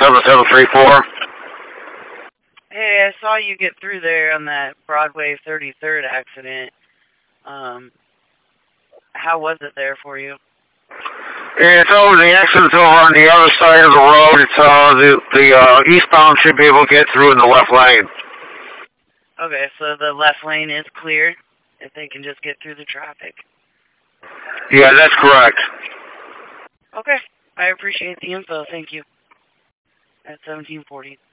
7734. Hey, I saw you get through there on that Broadway 33rd accident. How was it there for you? It's over, the accident's over on the other side of the road. It's, the eastbound should be able to get through in the left lane. Okay, so the left lane is clear, if they can just get through the traffic. Yeah, that's correct. Okay, I appreciate the info, thank you. At 1740.